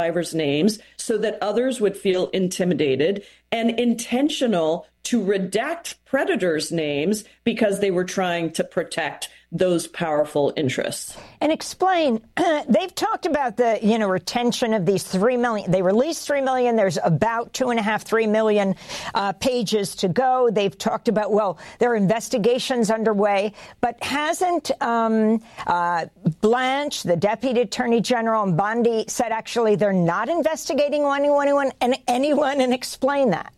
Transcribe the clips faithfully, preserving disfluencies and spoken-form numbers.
survivors' names so that others would feel intimidated, and intentional to redact predators' names because they were trying to protect those powerful interests. And explain, they've talked about the, you know, retention of these three million. They released three million. There's about two and a half, three million uh, pages to go. They've talked about, well, there are investigations underway, but hasn't um, uh, Blanche, the Deputy Attorney General, and Bondi said actually they're not investigating anyone, anyone, and anyone, and explain that.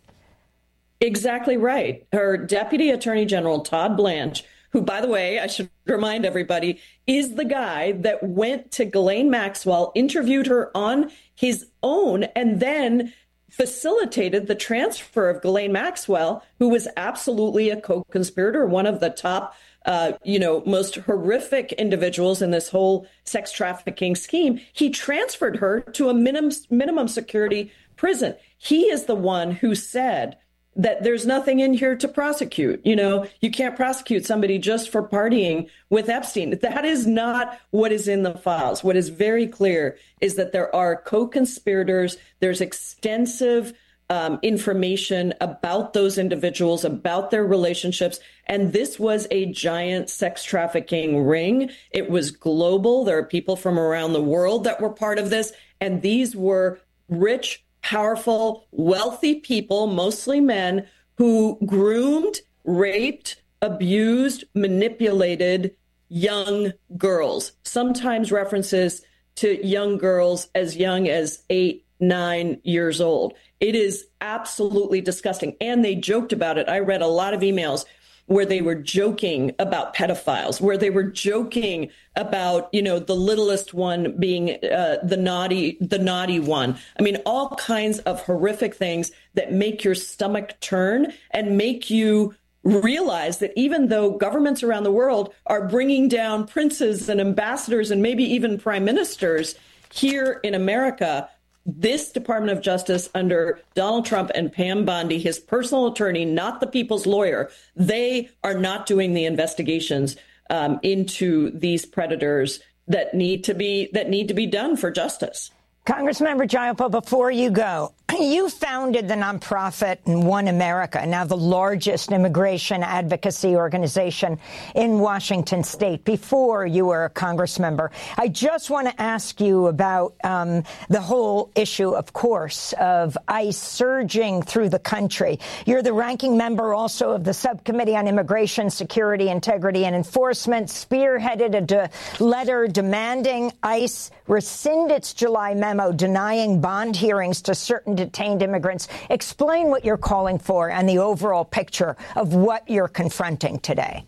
Exactly right. Her Deputy Attorney General, Todd Blanche, who, by the way, I should remind everybody, is the guy that went to Ghislaine Maxwell, interviewed her on his own, and then facilitated the transfer of Ghislaine Maxwell, who was absolutely a co-conspirator, one of the top, uh, you know, most horrific individuals in this whole sex trafficking scheme. He transferred her to a minimum, minimum security prison. He is the one who said that there's nothing in here to prosecute. You know, you can't prosecute somebody just for partying with Epstein. That is not what is in the files. What is very clear is that there are co-conspirators. There's extensive um, information about those individuals, about their relationships. And this was a giant sex trafficking ring. It was global. There are people from around the world that were part of this. And these were rich, powerful, wealthy people, mostly men, who groomed, raped, abused, manipulated young girls, sometimes references to young girls as young as eight, nine years old. It is absolutely disgusting. And they joked about it. I read a lot of emails where they were joking about pedophiles, where they were joking about, you know, the littlest one being uh, the naughty, the naughty one. I mean, all kinds of horrific things that make your stomach turn and make you realize that even though governments around the world are bringing down princes and ambassadors and maybe even prime ministers, here in America, this Department of Justice under Donald Trump and Pam Bondi, his personal attorney, not the people's lawyer, they are not doing the investigations um, into these predators that need to be that need to be done for justice. Congressmember Jayapal, before you go, you founded the nonprofit One America, now the largest immigration advocacy organization in Washington state, before you were a Congress member. I just want to ask you about um, the whole issue, of course, of ICE surging through the country. You're the ranking member also of the Subcommittee on Immigration, Security, Integrity, and Enforcement, spearheaded a de- letter demanding ICE rescind its July memo denying bond hearings to certain detained immigrants. Explain what you're calling for and the overall picture of what you're confronting today.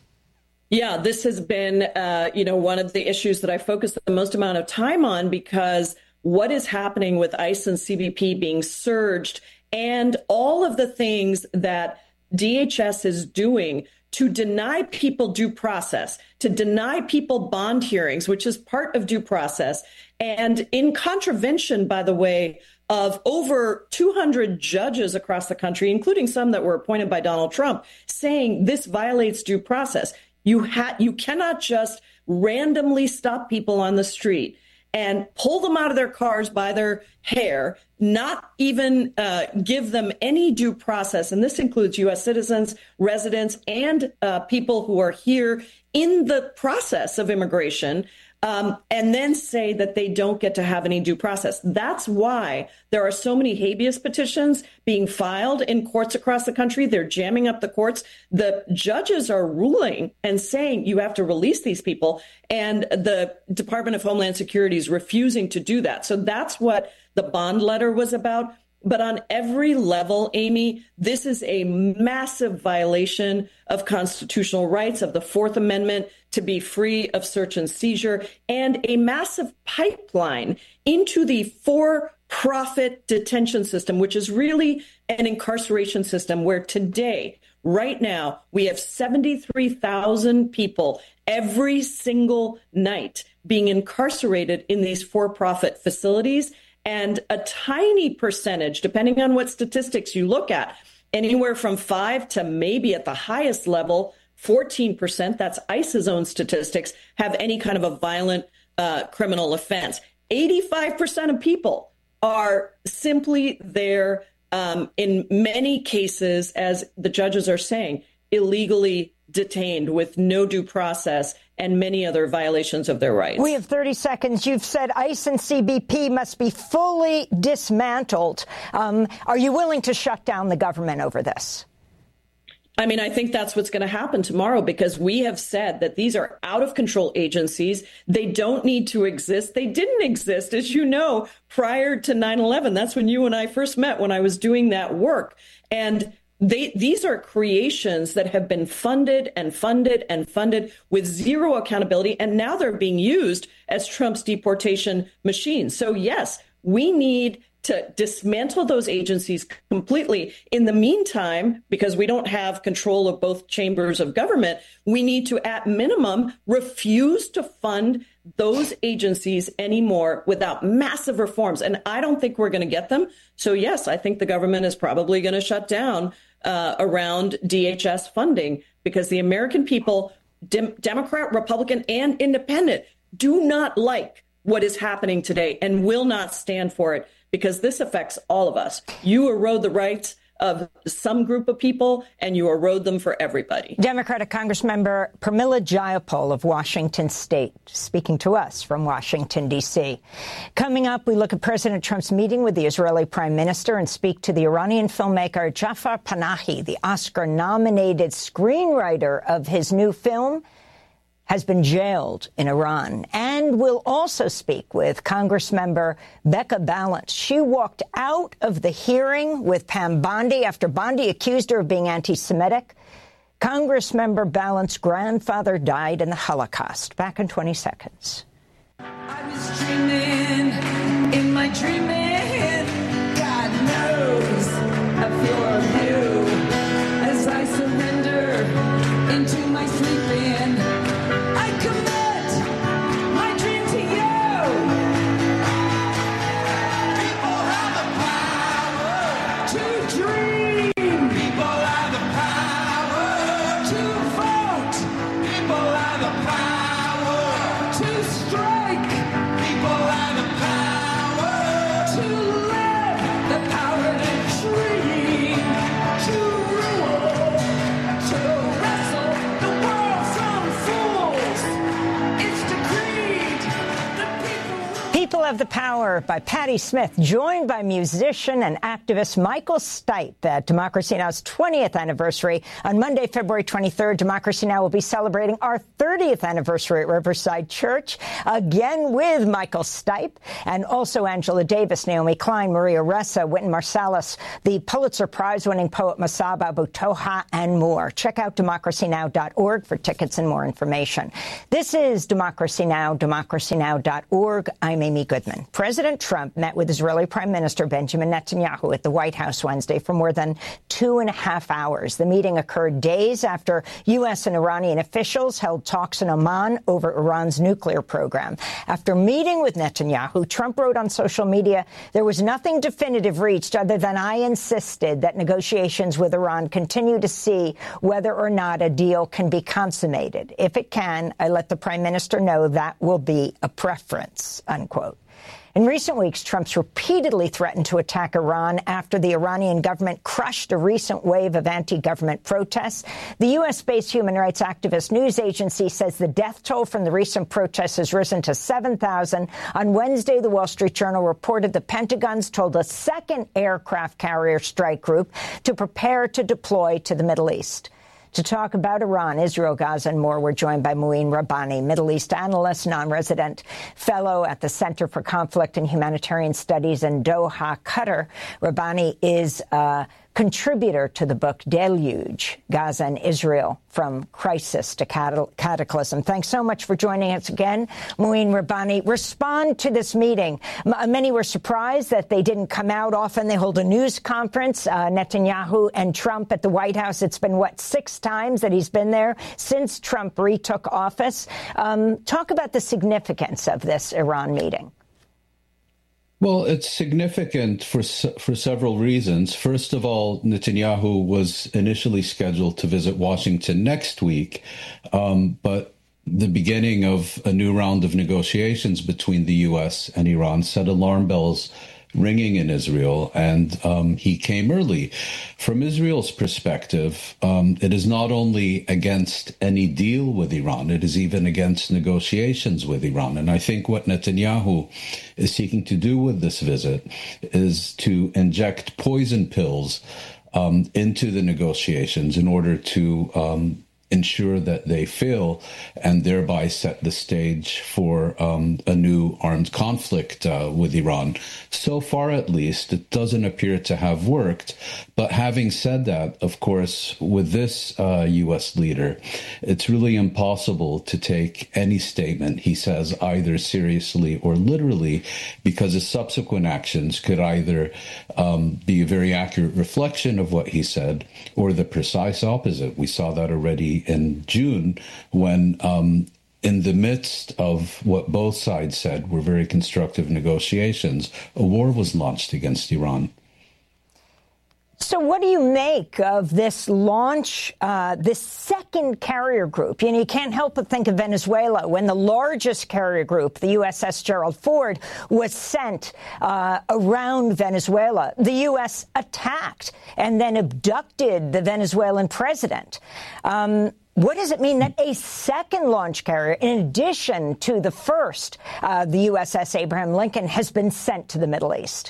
Yeah, this has been, uh, you know, one of the issues that I focus the most amount of time on, because what is happening with ICE and C B P being surged and all of the things that D H S is doing to deny people due process, to deny people bond hearings, which is part of due process, and in contravention, by the way, of over two hundred judges across the country, including some that were appointed by Donald Trump, saying this violates due process. You ha- you cannot just randomly stop people on the street and pull them out of their cars by their hair, not even uh, give them any due process. And this includes U S citizens, residents, and uh, people who are here in the process of immigration, um, and then say that they don't get to have any due process. That's why there are so many habeas petitions being filed in courts across the country. They're jamming up the courts. The judges are ruling and saying you have to release these people, and the Department of Homeland Security is refusing to do that. So that's what the bond letter was about. But on every level, Amy, this is a massive violation of constitutional rights, of the Fourth Amendment to be free of search and seizure, and a massive pipeline into the for-profit detention system, which is really an incarceration system where today, right now, we have seventy-three thousand people every single night being incarcerated in these for-profit facilities. And a tiny percentage, depending on what statistics you look at, anywhere from five to maybe at the highest level, fourteen percent, that's ICE's own statistics, have any kind of a violent uh, criminal offense. eighty-five percent of people are simply there, um, in many cases, as the judges are saying, illegally detained with no due process and many other violations of their rights. We have thirty seconds. You've said ICE and C B P must be fully dismantled. Um, are you willing to shut down the government over this? I mean, I think that's what's going to happen tomorrow, because we have said that these are out of control agencies. They don't need to exist. They didn't exist, as you know, prior to nine eleven. That's when you and I first met, when I was doing that work. And they, these are creations that have been funded and funded and funded with zero accountability. And now they're being used as Trump's deportation machines. So, yes, we need to dismantle those agencies completely. In the meantime, because we don't have control of both chambers of government, we need to, at minimum, refuse to fund those agencies anymore without massive reforms. And I don't think we're going to get them. So, yes, I think the government is probably going to shut down uh, around D H S funding, because the American people, dem- Democrat, Republican, and independent, do not like what is happening today and will not stand for it, because this affects all of us. You erode the rights of some group of people, and you erode them for everybody. Democratic Congressmember Pramila Jayapal of Washington State, speaking to us from Washington, D C. Coming up, we look at President Trump's meeting with the Israeli Prime Minister and speak to the Iranian filmmaker Jafar Panahi, the Oscar-nominated screenwriter of his new film, has been jailed in Iran. And we'll also speak with Congressmember Becca Balint. She walked out of the hearing with Pam Bondi after Bondi accused her of being anti-Semitic. Congressmember Balint's grandfather died in the Holocaust. Back in twenty seconds. I was dreaming, in my dreaming, God knows I feel a view as I surrender into my sleeping. I commit my dream to you. People have the power to dream. People have the power to vote. People have the power to strike. People have the power to live. The power to dream, to rule, to wrestle the world from fools. It's decreed. The people. People Have the Power by Patti Smith, joined by musician and activist Michael Stipe at Democracy Now!'s twentieth anniversary. On Monday, February twenty-third, Democracy Now! Will be celebrating our thirtieth anniversary at Riverside Church, again with Michael Stipe, and also Angela Davis, Naomi Klein, Maria Ressa, Wynton Marsalis, the Pulitzer Prize-winning poet Masaba Abu Toha, and more. Check out democracy now dot org for tickets and more information. This is Democracy Now!, democracy now dot org. I'm Amy Goodman. President Trump met with Israeli Prime Minister Benjamin Netanyahu at the White House Wednesday for more than two and a half hours. The meeting occurred days after U S and Iranian officials held talks in Oman over Iran's nuclear program. After meeting with Netanyahu, Trump wrote on social media, "There was nothing definitive reached other than I insisted that negotiations with Iran continue to see whether or not a deal can be consummated. If it can, I let the Prime Minister know that will be a preference," unquote. In recent weeks, Trump's repeatedly threatened to attack Iran after the Iranian government crushed a recent wave of anti-government protests. The U S-based human rights activist news agency says the death toll from the recent protests has risen to seven thousand. On Wednesday, the Wall Street Journal reported the Pentagon's told a second aircraft carrier strike group to prepare to deploy to the Middle East. To talk about Iran, Israel, Gaza, and more, we're joined by Mouin Rabbani, Middle East analyst, non-resident fellow at the Center for Conflict and Humanitarian Studies in Doha, Qatar. Rabbani is a contributor to the book Deluge, Gaza and Israel, From Crisis to Cataclysm. Thanks so much for joining us again, Mouin Rabbani. Respond to this meeting. M- many were surprised that they didn't come out. Often they hold a news conference, uh, Netanyahu and Trump at the White House. It's been, what, six times that he's been there since Trump retook office. Um, talk about the significance of this Iran meeting. Well, it's significant for for several reasons. First of all, Netanyahu was initially scheduled to visit Washington next week, um, but the beginning of a new round of negotiations between the U S and Iran set alarm bells ringing in Israel, and um, he came early. From Israel's perspective, um, it is not only against any deal with Iran, it is even against negotiations with Iran. And I think what Netanyahu is seeking to do with this visit is to inject poison pills um, into the negotiations in order to um, ensure that they fail and thereby set the stage for um, a new armed conflict uh, with Iran. So far, at least, it doesn't appear to have worked. But having said that, of course, with this uh, U S leader, it's really impossible to take any statement he says either seriously or literally, because his subsequent actions could either um, be a very accurate reflection of what he said or the precise opposite. We saw that already in June when um, in the midst of what both sides said were very constructive negotiations, a war was launched against Iran. So what do you make of this launch, uh, this second carrier group? You know, you can't help but think of Venezuela when the largest carrier group, the U S S Gerald Ford, was sent uh, around Venezuela. The U S attacked and then abducted the Venezuelan president. Um, What does it mean that a second launch carrier, in addition to the first, uh, the U S S Abraham Lincoln, has been sent to the Middle East?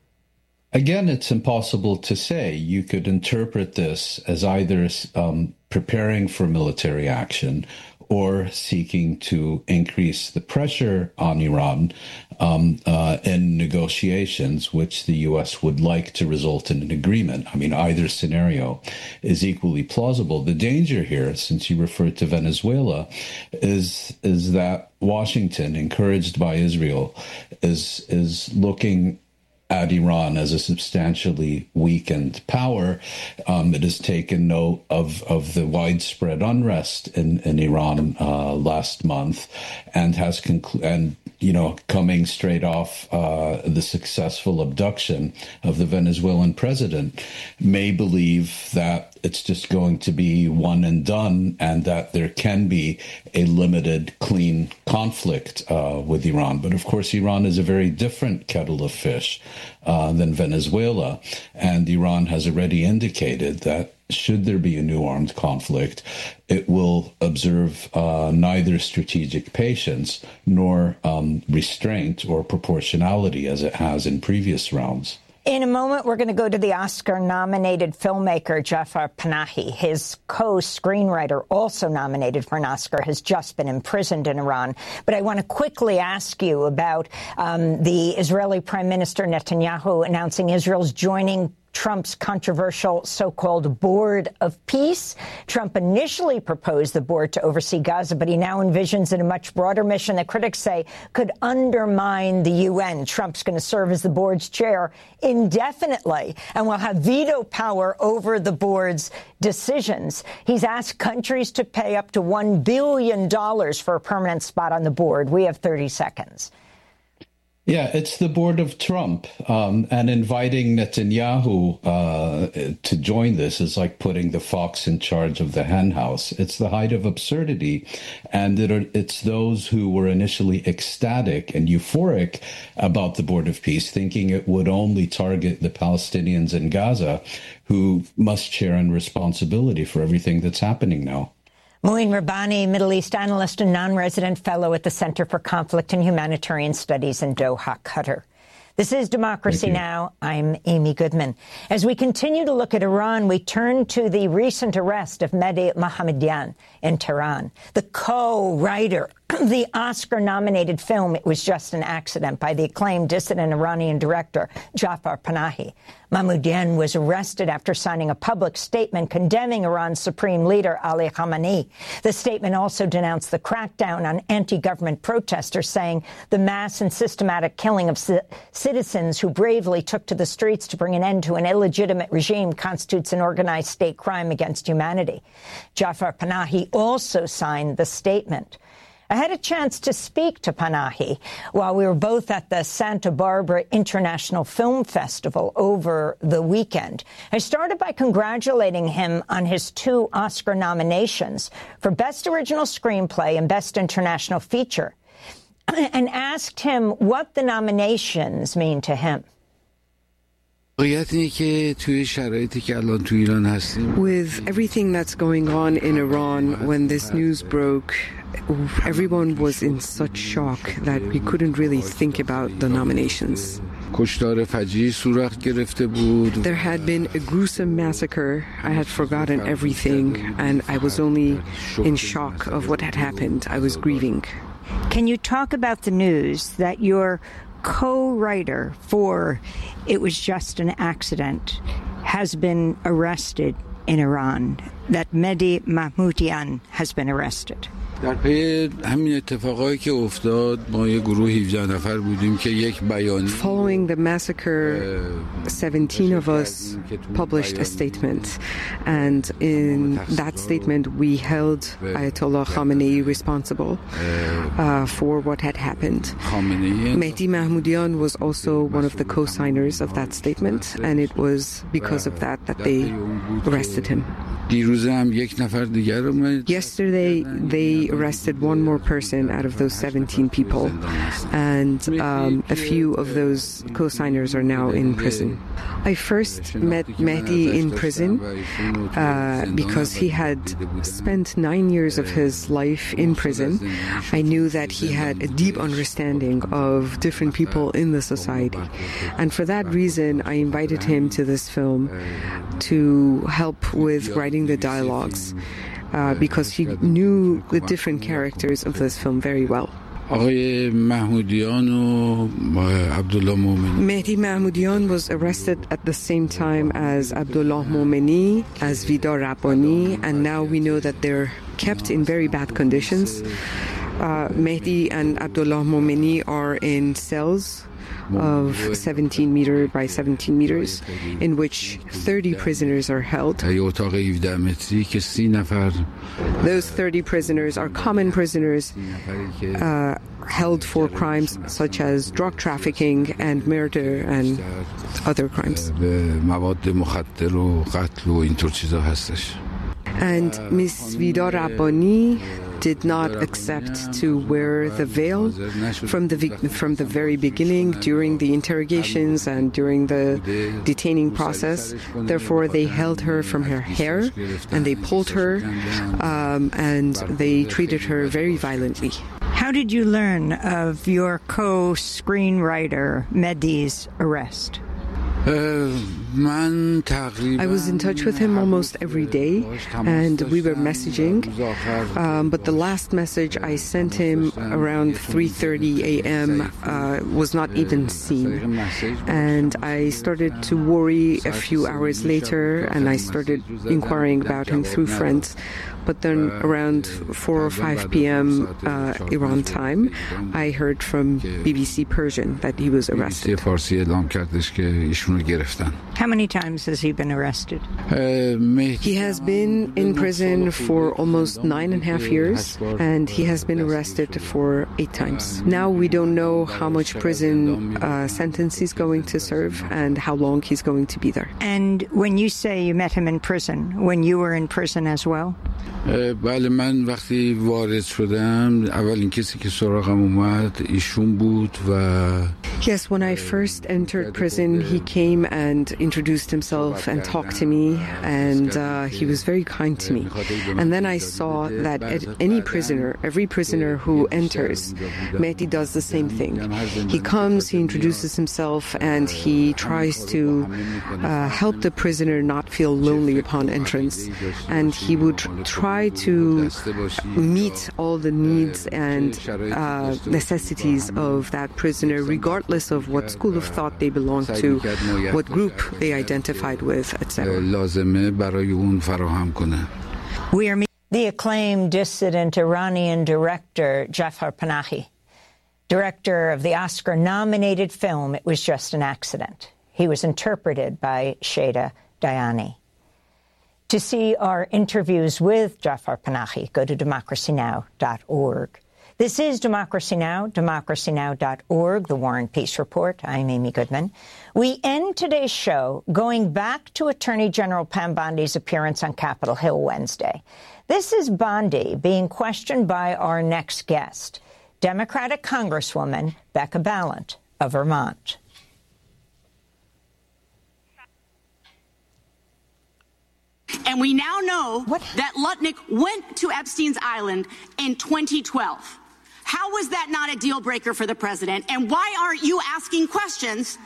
Again, it's impossible to say. You could interpret this as either um, preparing for military action or seeking to increase the pressure on Iran um, uh, in negotiations, which the U S would like to result in an agreement. I mean, either scenario is equally plausible. The danger here, since you referred to Venezuela, is is that Washington, encouraged by Israel, is is looking at Iran as a substantially weakened power. Um, it has taken note of, of the widespread unrest in, in Iran uh, last month and has conclu- and you know, coming straight off uh, the successful abduction of the Venezuelan president, may believe that it's just going to be one and done and that there can be a limited, clean conflict uh, with Iran. But of course, Iran is a very different kettle of fish uh, than Venezuela. And Iran has already indicated that should there be a new armed conflict, it will observe uh, neither strategic patience nor um, restraint or proportionality as it has in previous rounds. In a moment, we're going to go to the Oscar-nominated filmmaker Jafar Panahi. His co-screenwriter, also nominated for an Oscar, has just been imprisoned in Iran. But I want to quickly ask you about um, the Israeli Prime Minister Netanyahu announcing Israel's joining Trump's controversial so-called Board of Peace. Trump initially proposed the board to oversee Gaza, but he now envisions it a much broader mission that critics say could undermine the U N. Trump's going to serve as the board's chair indefinitely and will have veto power over the board's decisions. He's asked countries to pay up to one billion dollars for a permanent spot on the board. We have thirty seconds. Yeah, it's the board of Trump, um, and inviting Netanyahu uh, to join this is like putting the fox in charge of the hen house. It's the height of absurdity, and it are, it's those who were initially ecstatic and euphoric about the Board of Peace, thinking it would only target the Palestinians in Gaza, who must share in responsibility for everything that's happening now. Mouin Rabbani, Middle East analyst and non-resident fellow at the Center for Conflict and Humanitarian Studies in Doha, Qatar. This is Democracy Now! I'm Amy Goodman. As we continue to look at Iran, we turn to the recent arrest of Mehdi Mohammadian in Tehran, the co-writer of the Oscar-nominated film It Was Just an Accident by the acclaimed dissident Iranian director Jafar Panahi. Mohammadian was arrested after signing a public statement condemning Iran's supreme leader, Ali Khamenei. The statement also denounced the crackdown on anti-government protesters, saying the mass and systematic killing of c- citizens who bravely took to the streets to bring an end to an illegitimate regime constitutes an organized state crime against humanity. Jafar Panahi also signed the statement. I had a chance to speak to Panahi while we were both at the Santa Barbara International Film Festival over the weekend. I started by congratulating him on his two Oscar nominations for Best Original Screenplay and Best International Feature, and asked him what the nominations mean to him. With everything that's going on in Iran, when this news broke, everyone was in such shock that we couldn't really think about the nominations. There had been a gruesome massacre. I had forgotten everything, and I was only in shock of what had happened. I was grieving. Can you talk about the news that your co-writer for It Was Just an Accident has been arrested in Iran, that Mehdi Mahmoodian has been arrested? در پی همین اتفاقایی که افتاد ما یه گروه هفده نفر بودیم که یک بیانیه Following the massacre, seventeen of us published a statement, and in that statement we held Ayatollah Khamenei responsible uh, for what had happened. Mehdi Mahmoodian was also one of the co-signers of that statement, and it was because of that that they arrested him. Yesterday, they arrested one more person out of those seventeen people, and um, a few of those co-signers are now in prison. I first met Mehdi in prison uh, because he had spent nine years of his life in prison. I knew that he had a deep understanding of different people in the society, and for that reason, I invited him to this film to help with writing the dialogues, uh, because he knew the different characters of this film very well. Mehdi Mahmoodian was arrested at the same time as Abdullah Momeni, as Vida Rabbani, and now we know that they're kept in very bad conditions. Uh, Mehdi and Abdullah Momeni are in cells of seventeen meter by seventeen meters, in which thirty prisoners are held. Those thirty prisoners are common prisoners uh, held for crimes such as drug trafficking and murder and other crimes. And Miss Vida Rabbani did not accept to wear the veil from the from the very beginning, during the interrogations and during the detaining process. Therefore, they held her from her hair and they pulled her um, and they treated her very violently. How did you learn of your co-screenwriter Mehdi's arrest? I was in touch with him almost every day, and we were messaging. Um, but the last message I sent him around three thirty a.m. Uh, was not even seen. And I started to worry a few hours later, and I started inquiring about him through friends. But then around four or five p.m. Uh, Iran time, I heard from B B C Persian that he was arrested. How many times has he been arrested? He has been in prison for almost nine and a half years, and he has been arrested for eight times. Now we don't know how much prison uh, sentence he's going to serve and how long he's going to be there. And when you say you met him in prison, when you were in prison as well? بله من وقتی وارد شدم اولین کسی که سراغم اومد ایشون بود و Yes, when I first entered prison, he came and introduced himself and talked to me, and uh, he was very kind to me. And then I saw that at any prisoner, every prisoner who enters, Mehdi does the same thing. He comes, he introduces himself, and he tries to uh, help the prisoner not feel lonely upon entrance. And he would try to meet all the needs and uh, necessities of that prisoner, regardless of what school of thought they belong to, what group they identified with, et cetera. We are meeting the acclaimed dissident Iranian director Jafar Panahi, director of the Oscar-nominated film It Was Just an Accident. He was interpreted by Shada Dayani. To see our interviews with Jafar Panahi, go to democracy now dot org. This is Democracy Now!, democracy now dot org, the War and Peace Report. I'm Amy Goodman. We end today's show going back to Attorney General Pam Bondi's appearance on Capitol Hill Wednesday. This is Bondi being questioned by our next guest, Democratic Congresswoman Becca Balint of Vermont. And we now know What? that Lutnick went to Epstein's Island in twenty twelve. How was that not a deal breaker for the president? And why aren't you asking questions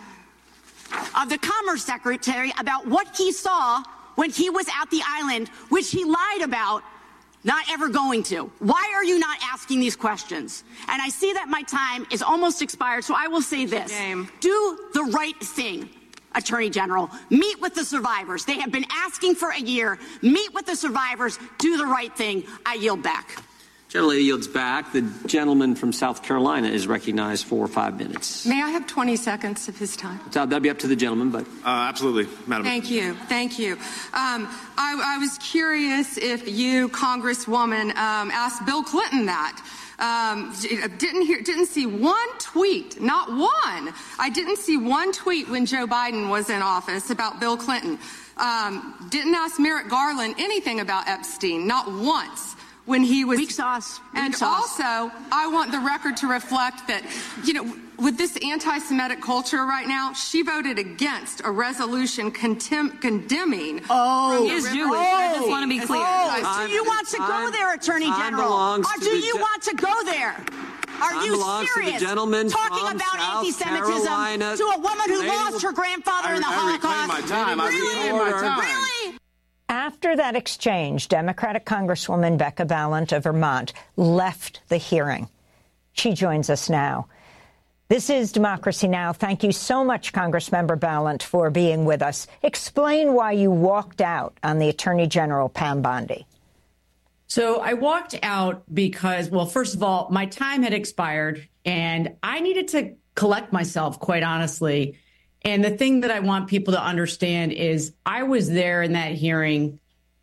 of the Commerce Secretary about what he saw when he was at the island, which he lied about not ever going to? Why are you not asking these questions? And I see that my time is almost expired, so I will say this. Game. Do the right thing, Attorney General. Meet with the survivors. They have been asking for a year. Meet with the survivors. Do the right thing. I yield back. Gentlelady yields back. The gentleman from South Carolina is recognized for five minutes. May I have twenty seconds of his time? So that'll be up to the gentleman, but Uh, absolutely, Madam. Thank you. Thank you. Um, I, I was curious if you, Congresswoman, um, asked Bill Clinton that. Um, didn't hear, didn't see one tweet, not one. I didn't see one tweet when Joe Biden was in office about Bill Clinton. Um, didn't ask Merrick Garland anything about Epstein, not once. When he was Weak sauce. Weak and sauce. also, I want the record to reflect that, you know, with this anti-Semitic culture right now, she voted against a resolution contem- condemning. Oh, from the is river- Jewish. I just want to be As clear. anti- Do you want to go Time- there, Attorney time General? belongs Or to do the you gen- want to go there? Are Time you belongs to the serious? gentleman Talking from about South anti-Semitism Carolina. to a woman who Lady lost will- her grandfather I- in the I reclaim Holocaust? my time. I Really? reclaim my time. Really? After that exchange, Democratic Congresswoman Becca Balint of Vermont left the hearing. She joins us now. This is Democracy Now! Thank you so much, Congressmember Balint, for being with us. Explain why you walked out on the Attorney General, Pam Bondi. So I walked out because, well, first of all, my time had expired and I needed to collect myself, quite honestly. And the thing that I want people to understand is I was there in that hearing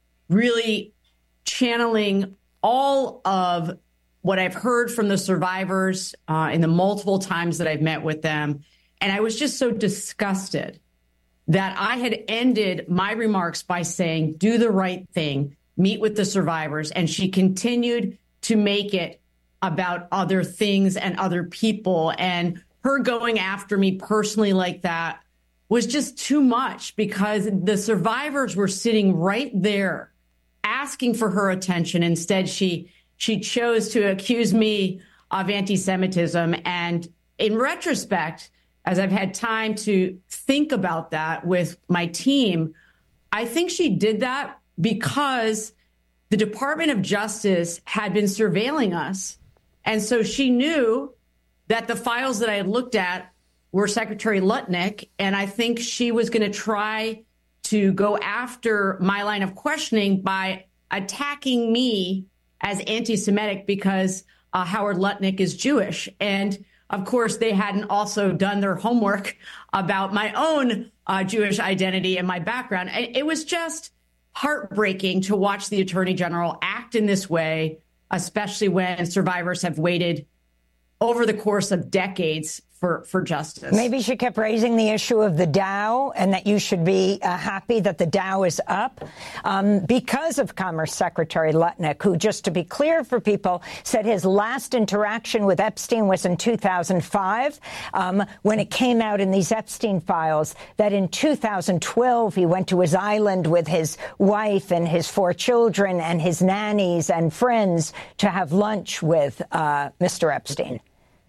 really channeling all of what I've heard from the survivors uh, in the multiple times that I've met with them. And I was just so disgusted that I had ended my remarks by saying, do the right thing, meet with the survivors. And she continued to make it about other things and other people. And her going after me personally like that was just too much because the survivors were sitting right there asking for her attention. Instead, she she chose to accuse me of anti-Semitism. And in retrospect, as I've had time to think about that with my team, I think she did that because the Department of Justice had been surveilling us. And so she knew that the files that I had looked at were Secretary Lutnick, and I think she was going to try to go after my line of questioning by attacking me as anti-Semitic because uh, Howard Lutnick is Jewish. And of course, they hadn't also done their homework about my own uh, Jewish identity and my background. And it was just heartbreaking to watch the Attorney General act in this way, especially when survivors have waited over the course of decades for, for justice. Maybe she kept raising the issue of the Dow and that you should be uh, happy that the Dow is up um, because of Commerce Secretary Lutnick, who, just to be clear for people, said his last interaction with Epstein was in two thousand five, um, when it came out in these Epstein files that in two thousand twelve he went to his island with his wife and his four children and his nannies and friends to have lunch with uh, Mister Epstein.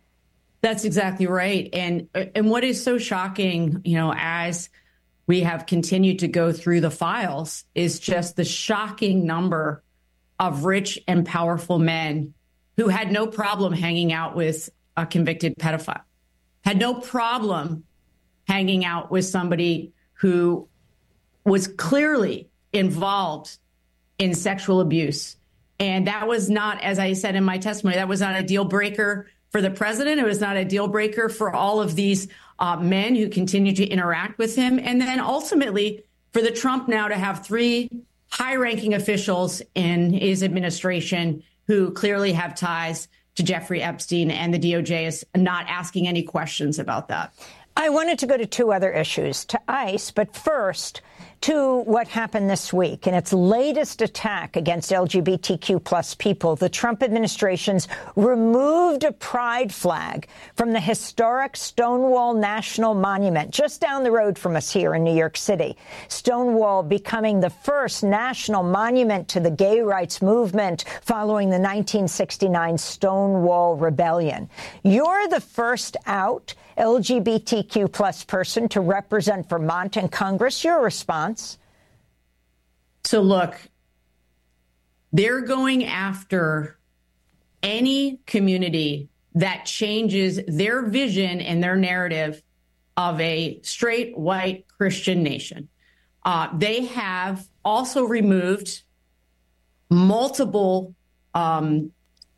That's exactly right. And and what is so shocking, you know, as we have continued to go through the files, is just the shocking number of rich and powerful men who had no problem hanging out with a convicted pedophile, had no problem hanging out with somebody who was clearly involved in sexual abuse. And that was not, as I said in my testimony, that was not a deal breaker for the president. It was not a deal breaker for all of these uh, men who continue to interact with him. And then ultimately for the Trump now to have three high ranking officials in his administration who clearly have ties to Jeffrey Epstein, and the D O J is not asking any questions about that. I wanted to go to two other issues, to ICE, but first to what happened this week. In its latest attack against L G B T Q plus people, the Trump administration's removed a pride flag from the historic Stonewall National Monument just down the road from us here in New York City. Stonewall becoming the first national monument to the gay rights movement following the nineteen sixty-nine Stonewall Rebellion. You're the first out L G B T Q plus person to represent Vermont in Congress. Your response? So look, they're going after any community that changes their vision and their narrative of a straight, white Christian nation. Uh, they have also removed multiple um,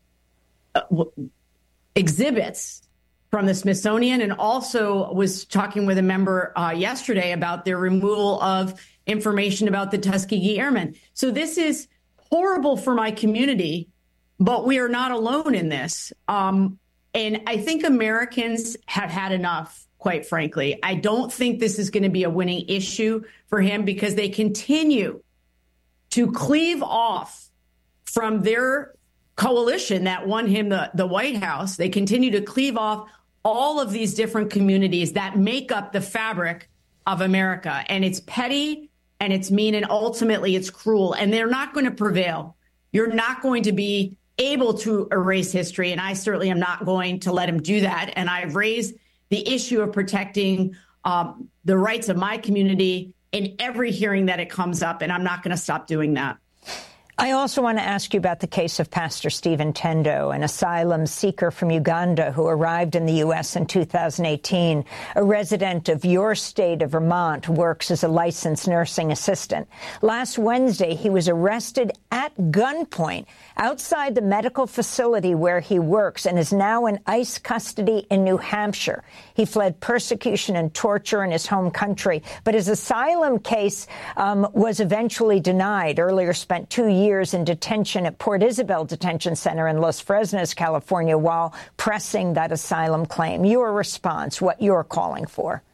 exhibits from the Smithsonian, and also was talking with a member uh, yesterday about their removal of information about the Tuskegee Airmen. So this is horrible for my community, but we are not alone in this. Um, and I think Americans have had enough, quite frankly. I don't think this is going to be a winning issue for him, because they continue to cleave off from their coalition that won him the, the White House. They continue to cleave off all of these different communities that make up the fabric of America. And it's petty and it's mean and ultimately it's cruel. And they're not going to prevail. You're not going to be able to erase history. And I certainly am not going to let him do that. And I've raised the issue of protecting um, the rights of my community in every hearing that it comes up. And I'm not going to stop doing that. I also want to ask you about the case of Pastor Stephen Tendo, an asylum seeker from Uganda who arrived in the U S in two thousand eighteen. A resident of your state of Vermont, works as a licensed nursing assistant. Last Wednesday, he was arrested at gunpoint outside the medical facility where he works and is now in ICE custody in New Hampshire. He fled persecution and torture in his home country, but his asylum case um, was eventually denied. Earlier spent two years years in detention at Port Isabel Detention Center in Los Fresnos, California, while pressing that asylum claim. Your response, what you're calling for?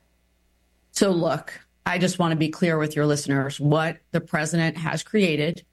So look, I just want to be clear with your listeners. What the president has created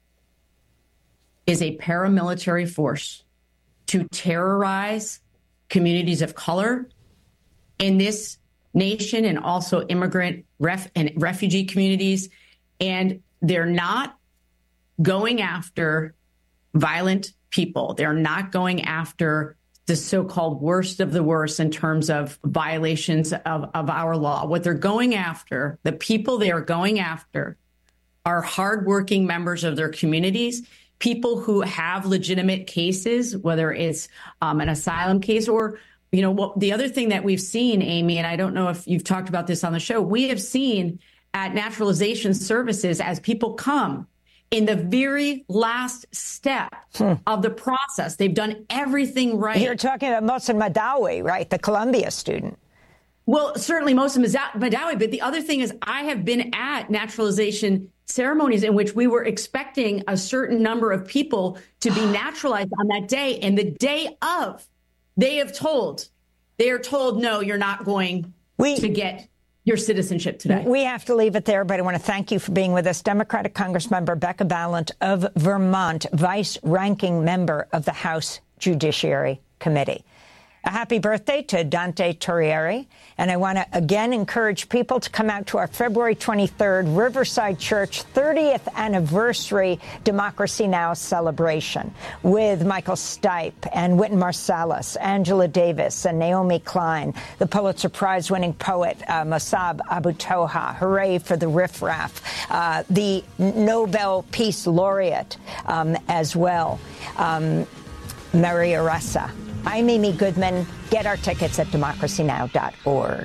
is a paramilitary force to terrorize communities of color in this nation, and also immigrant ref and refugee communities. And they're not going after violent people. They're not going after the so-called worst of the worst in terms of violations of, of our law. What they're going after, the people they are going after, are hardworking members of their communities, people who have legitimate cases, whether it's um, an asylum case or, you know, what the other thing that we've seen, Amy, and I don't know if you've talked about this on the show, we have seen at naturalization services, as people come in the very last step hmm. of the process, they've done everything right. You're talking about Mohsen Madawi, right? The Columbia student. Well, certainly Mohsen Madawi. But the other thing is, I have been at naturalization ceremonies in which we were expecting a certain number of people to be naturalized on that day. And the day of, they have told, they are told, no, you're not going we- to get your citizenship today. We have to leave it there, but I want to thank you for being with us. Democratic Congressmember Becca Balint of Vermont, vice-ranking member of the House Judiciary Committee. A happy birthday to Dante Torrieri. And I want to again encourage people to come out to our February twenty-third Riverside Church thirtieth anniversary Democracy Now! Celebration with Michael Stipe and Wynton Marsalis, Angela Davis and Naomi Klein, the Pulitzer Prize-winning poet uh, Mossab Abu Toha, hooray for the riffraff, uh, the Nobel Peace Laureate um, as well, um, Maria Ressa. I'm Amy Goodman. Get our tickets at democracy now dot org.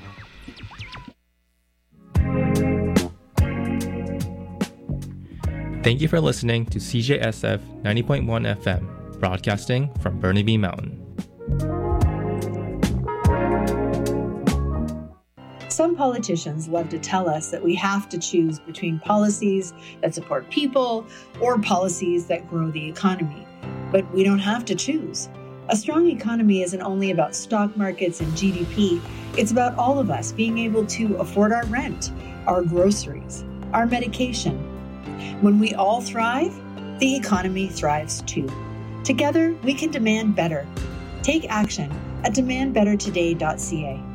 Thank you for listening to C J S F ninety point one F M, broadcasting from Burnaby Mountain. Some politicians love to tell us that we have to choose between policies that support people or policies that grow the economy. but we don't have to choose. A strong economy isn't only about stock markets and G D P. It's about all of us being able to afford our rent, our groceries, our medication. When we all thrive, the economy thrives too. Together, we can demand better. Take action at demand better today dot c a.